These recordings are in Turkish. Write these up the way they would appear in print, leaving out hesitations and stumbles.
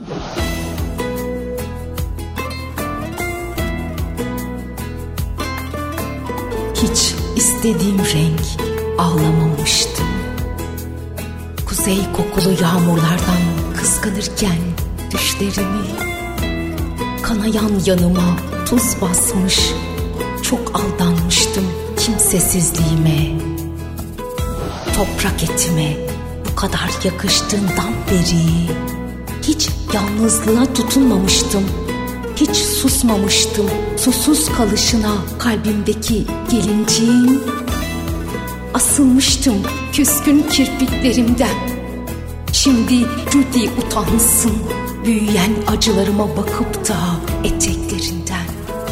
Hiç istediğim renk ağlamamıştım. Kuzey kokulu yağmurlardan kıskanırken düşlerimi, kanayan yanıma tuz basmış, çok aldanmıştım kimsesizliğime. Toprak etime bu kadar yakıştığından beri hiç yalnızlığa tutunmamıştım. Hiç susmamıştım susuz kalışına kalbimdeki gelinciğin. Asılmıştım küskün kirpiklerimden. Şimdi Judy utansın büyüyen acılarıma bakıp da eteklerinden.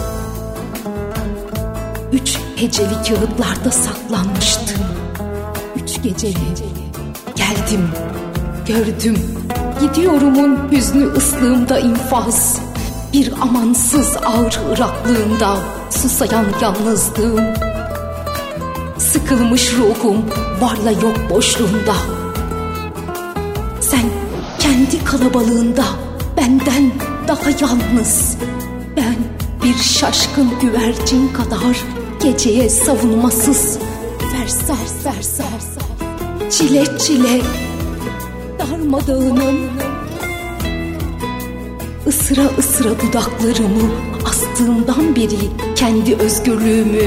3 heceli kağıtlarda saklanmıştım. 3 geceli. Geldim, gördüm, gidiyorumun hüznü ıslığımda infaz. Bir amansız ağır ıraklığında susayan yalnızlığım. Sıkılmış ruhum varla yok boşluğunda. Sen kendi kalabalığında benden daha yalnız. Ben bir şaşkın güvercin kadar geceye savunmasız. Fersah çile çile darmadağınım. Isıra ısıra dudaklarımı astığımdan beri kendi özgürlüğümü,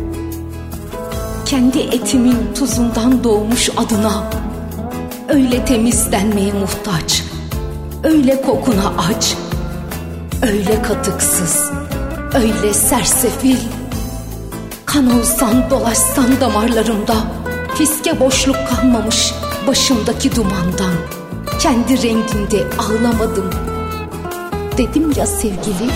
kendi etimin tuzundan doğmuş adına öyle temizlenmeye muhtaç, öyle kokuna aç, öyle katıksız, öyle sersefil. Kan olsan dolaşsan damarlarımda, fiske boşluk kalmamış başımdaki dumandan. Kendi renginde ağlamadım dedim ya sevgili.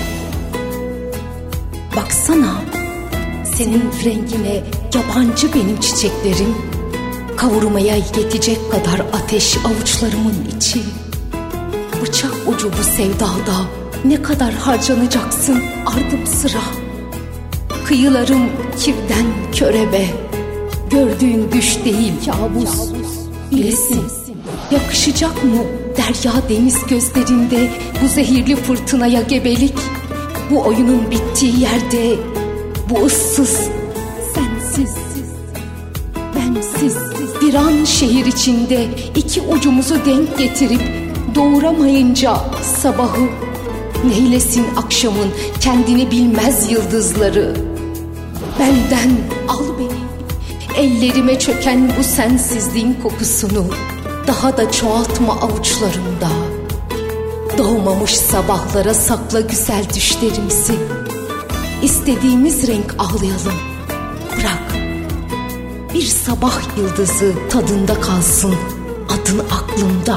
Baksana, senin rengine yabancı benim çiçeklerim. Kavurmaya yetecek kadar ateş avuçlarımın içi. Bıçak ucu bu sevdada ne kadar harcanacaksın ardım sıra. Kıyılarım kirden körebe, gördüğün düş değil kabus. Bilesin, yakışacak mı derya deniz gözlerinde bu zehirli fırtınaya gebelik? Bu oyunun bittiği yerde, bu ıssız, sensiz, bensiz bir an şehir içinde iki ucumuzu denk getirip doğuramayınca sabahı, neylesin akşamın kendini bilmez yıldızları? Benden al beni, ellerime çöken bu sensizliğin kokusunu daha da çoğaltma avuçlarımda. Doğmamış sabahlara sakla güzel düşlerimizi. İstediğimiz renk ağlayalım. Bırak bir sabah yıldızı tadında kalsın adın aklımda.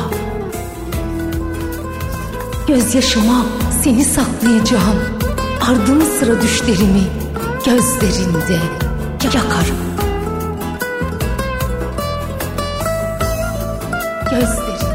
Gözyaşıma seni saklayacağım. Ardım sıra düşlerimi gözlerinde yakarım. Gözlerim.